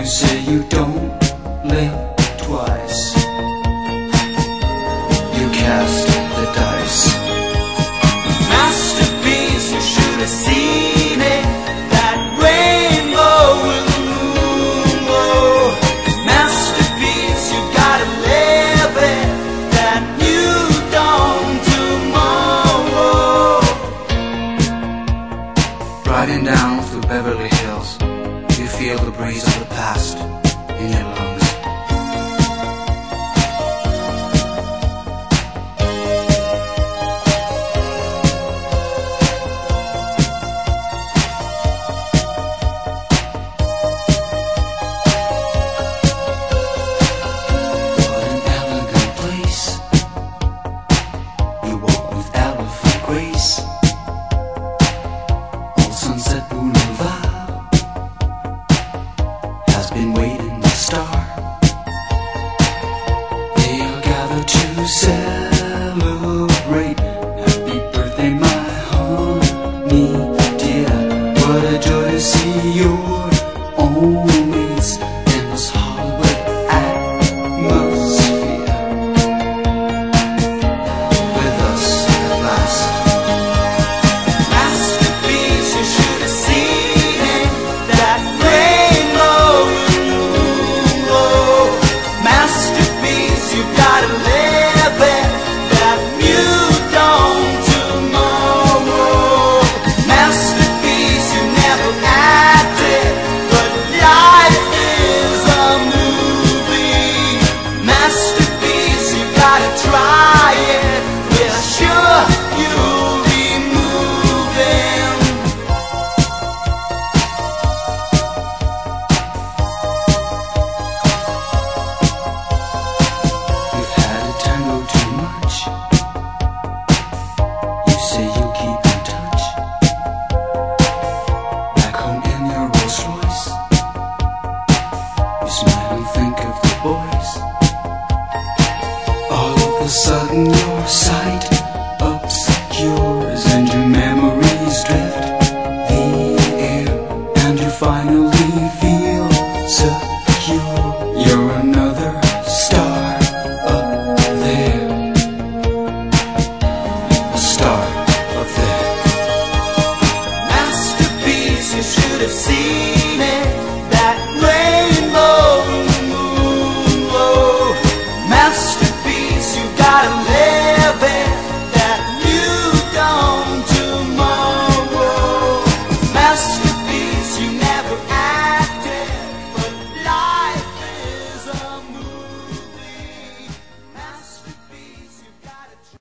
say you don't live twice. You cast the dice. Masterpiece, you should have seen it. That rainbow with the moon. Masterpiece, you gotta live it. That new dawn tomorrow. Riding down through Beverly Hills, you feel the breeze of the past in your lungs. What an elegant place. You walk with elephant grace. Old Sunset Boulevard has been waiting to start. They are gathered to celebrate. Happy birthday, my honey dear. What a joy to see your own mates in this Hollywood atmosphere. With us at last. Masterpiece, you should have seen it. That rainbow in the moon. Masterpiece, you gotta live it. That new dawn tomorrow. Masterpiece, you never acted, but life is a movie. Masterpiece, you gotta try it. We're sure you'll be moving. You've had a tango too much. You say you'll keep in touch. Back home in your Rolls Royce, you smile and think of the boys. All of a sudden you're silent.